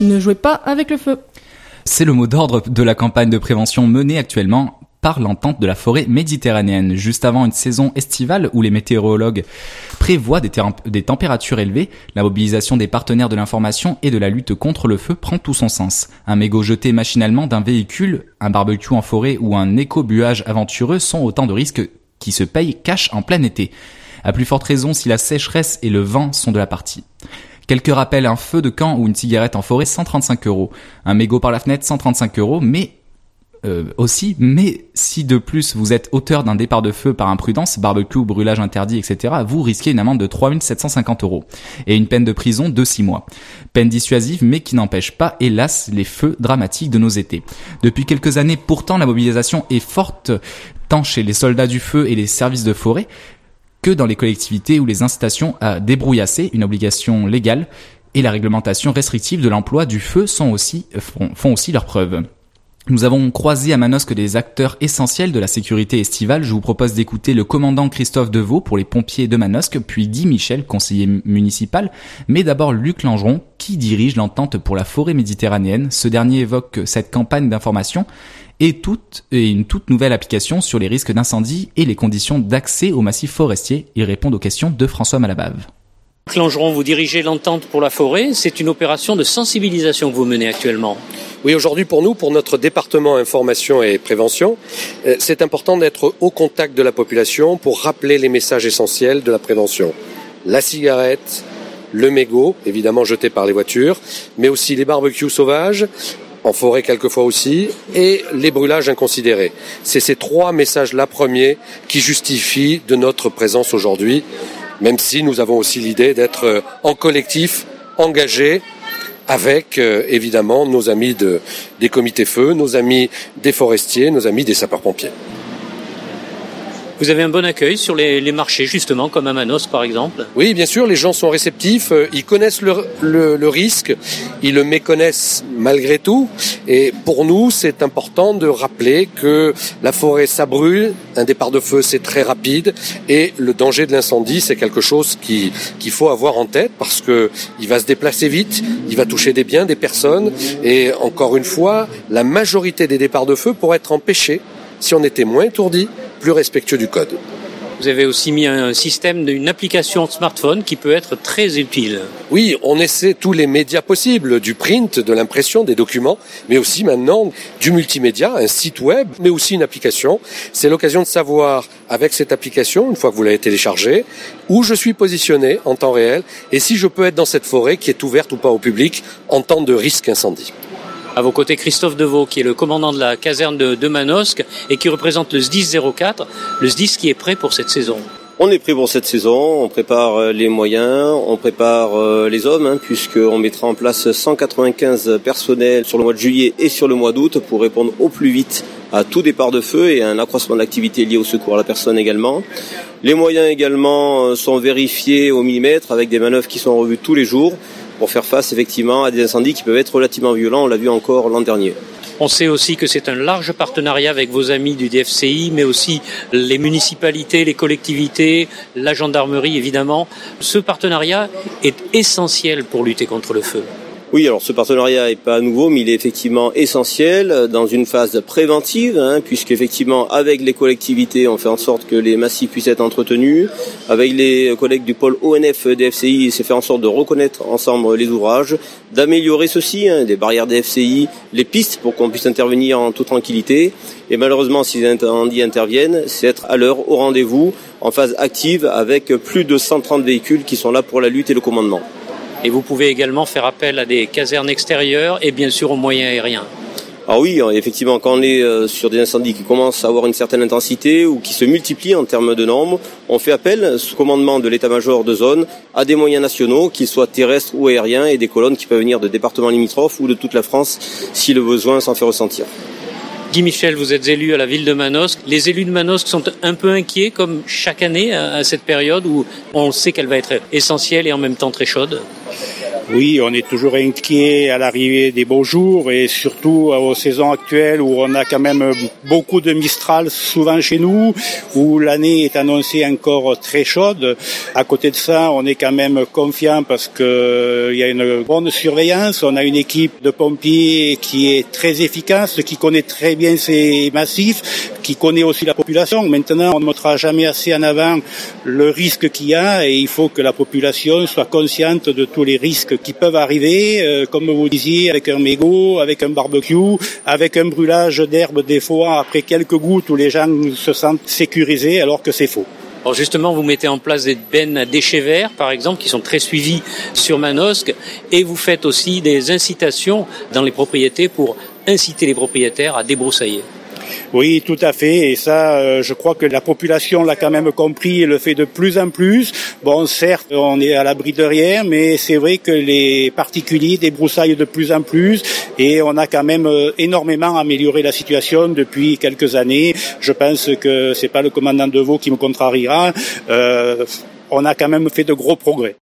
Ne jouez pas avec le feu. C'est le mot d'ordre de la campagne de prévention menée actuellement par l'entente de la forêt méditerranéenne. Juste avant une saison estivale où les météorologues prévoient des températures élevées, la mobilisation des partenaires de l'information et de la lutte contre le feu prend tout son sens. Un mégot jeté machinalement d'un véhicule, un barbecue en forêt ou un écobuage aventureux sont autant de risques qui se payent cash en plein été. À plus forte raison si la sécheresse et le vent sont de la partie. Quelques rappels, un feu de camp ou une cigarette en forêt, 135 €. Un mégot par la fenêtre, 135 €, mais si de plus vous êtes auteur d'un départ de feu par imprudence, barbecue, brûlage interdit, etc., vous risquez une amende de 3 750 € et une peine de prison de 6 mois. Peine dissuasive, mais qui n'empêche pas, hélas, les feux dramatiques de nos étés. Depuis quelques années, pourtant, la mobilisation est forte, tant chez les soldats du feu et les services de forêt, que dans les collectivités où les incitations à débrouillasser, une obligation légale, et la réglementation restrictive de l'emploi du feu font aussi leurs preuves. Nous avons croisé à Manosque des acteurs essentiels de la sécurité estivale. Je vous propose d'écouter le commandant Christophe Deveau pour les pompiers de Manosque, puis Guy Michel, conseiller municipal, mais d'abord Luc Langeron, qui dirige l'entente pour la forêt méditerranéenne. Ce dernier évoque cette campagne d'information et une toute nouvelle application sur les risques d'incendie et les conditions d'accès au massif forestier. Il répond aux questions de François Malabave. Langeron, vous dirigez l'entente pour la forêt. C'est une opération de sensibilisation que vous menez actuellement. Oui, aujourd'hui pour nous, pour notre département information et prévention, c'est important d'être au contact de la population pour rappeler les messages essentiels de la prévention. La cigarette, le mégot, évidemment jeté par les voitures, mais aussi les barbecues sauvages, en forêt quelquefois aussi, et les brûlages inconsidérés. C'est ces trois messages-là premiers qui justifient de notre présence aujourd'hui, même si nous avons aussi l'idée d'être en collectif, engagés, avec évidemment nos amis des comités feu, nos amis des forestiers, nos amis des sapeurs-pompiers. Vous avez un bon accueil sur les marchés, justement, comme à Manosque, par exemple? Oui, bien sûr, les gens sont réceptifs, ils connaissent le risque, ils le méconnaissent malgré tout. Et pour nous, c'est important de rappeler que la forêt, ça brûle, un départ de feu, c'est très rapide, et le danger de l'incendie, c'est quelque chose qu'il faut avoir en tête, parce que il va se déplacer vite, il va toucher des biens, des personnes, et encore une fois, la majorité des départs de feu pourraient être empêchés si on était moins étourdi, plus respectueux du code. Vous avez aussi mis un système d'une application smartphone qui peut être très utile. Oui, on essaie tous les médias possibles, du print, de l'impression, des documents, mais aussi maintenant du multimédia, un site web, mais aussi une application. C'est l'occasion de savoir, avec cette application, une fois que vous l'avez téléchargée, où je suis positionné en temps réel et si je peux être dans cette forêt qui est ouverte ou pas au public en temps de risque incendie. À vos côtés, Christophe Deveau, qui est le commandant de la caserne de Manosque et qui représente le SDIS 04, le SDIS qui est prêt pour cette saison. On est prêt pour cette saison, on prépare les moyens, on prépare les hommes, puisqu'on mettra en place 195 personnels sur le mois de juillet et sur le mois d'août pour répondre au plus vite à tout départ de feu et à un accroissement de l'activité liée au secours à la personne également. Les moyens également sont vérifiés au millimètre avec des manœuvres qui sont revues tous les jours pour faire face effectivement à des incendies qui peuvent être relativement violents, on l'a vu encore l'an dernier. On sait aussi que c'est un large partenariat avec vos amis du DFCI, mais aussi les municipalités, les collectivités, la gendarmerie évidemment. Ce partenariat est essentiel pour lutter contre le feu. Oui, alors ce partenariat n'est pas nouveau, mais il est effectivement essentiel dans une phase préventive, puisqu'effectivement avec les collectivités, on fait en sorte que les massifs puissent être entretenus. Avec les collègues du pôle ONF DFCI, c'est faire en sorte de reconnaître ensemble les ouvrages, d'améliorer ceci, les barrières DFCI, les pistes pour qu'on puisse intervenir en toute tranquillité. Et malheureusement, si les incendies interviennent, c'est être à l'heure, au rendez-vous, en phase active, avec plus de 130 véhicules qui sont là pour la lutte et le commandement. Et vous pouvez également faire appel à des casernes extérieures et bien sûr aux moyens aériens. Ah oui, effectivement, quand on est sur des incendies qui commencent à avoir une certaine intensité ou qui se multiplient en termes de nombre, on fait appel, sous commandement de l'état-major de zone, à des moyens nationaux, qu'ils soient terrestres ou aériens, et des colonnes qui peuvent venir de départements limitrophes ou de toute la France si le besoin s'en fait ressentir. Guy Michel, vous êtes élu à la ville de Manosque. Les élus de Manosque sont un peu inquiets, comme chaque année, à cette période où on sait qu'elle va être essentielle et en même temps très chaude. Oui, on est toujours inquiet à l'arrivée des beaux jours et surtout aux saisons actuelles où on a quand même beaucoup de Mistral souvent chez nous, où l'année est annoncée encore très chaude. À côté de ça, on est quand même confiant parce que il y a une bonne surveillance. On a une équipe de pompiers qui est très efficace, qui connaît très bien ces massifs, qui connaît aussi la population. Maintenant, on ne mettra jamais assez en avant le risque qu'il y a et il faut que la population soit consciente de tous les risques qui peuvent arriver, comme vous disiez, avec un mégot, avec un barbecue, avec un brûlage d'herbe des fois après quelques gouttes où les gens se sentent sécurisés alors que c'est faux. Alors justement, vous mettez en place des bennes à déchets verts, par exemple, qui sont très suivies sur Manosque, et vous faites aussi des incitations dans les propriétés pour inciter les propriétaires à débroussailler. Oui, tout à fait. Et ça, je crois que la population l'a quand même compris et le fait de plus en plus. Bon, certes, on est à l'abri de rien, mais c'est vrai que les particuliers débroussaillent de plus en plus et on a quand même énormément amélioré la situation depuis quelques années. Je pense que c'est pas le commandant de Vaud qui me contrariera. On a quand même fait de gros progrès.